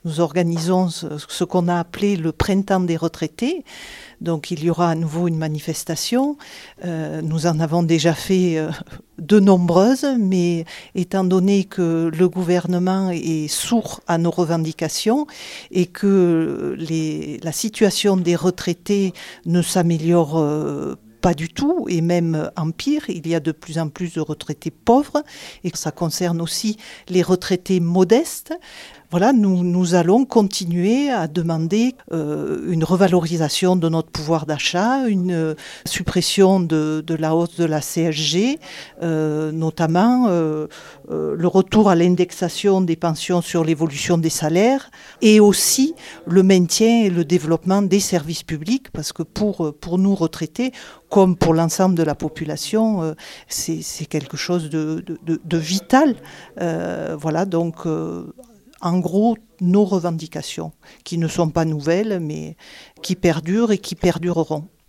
Nous organisons ce qu'on a appelé le printemps des retraités. Donc il y aura à nouveau une manifestation. Nous en avons déjà fait de nombreuses, mais étant donné que le gouvernement est sourd à nos revendications et que la situation des retraités ne s'améliore pas du tout, et même empire, il y a de plus en plus de retraités pauvres, et ça concerne aussi les retraités modestes. Voilà, nous allons continuer à demander une revalorisation de notre pouvoir d'achat, une suppression de la hausse de la CSG, notamment le retour à l'indexation des pensions sur l'évolution des salaires, et aussi le maintien et le développement des services publics, parce que pour nous retraités, comme pour l'ensemble de la population, c'est quelque chose de vital. Voilà, donc en gros, nos revendications, qui ne sont pas nouvelles, mais qui perdurent et qui perdureront.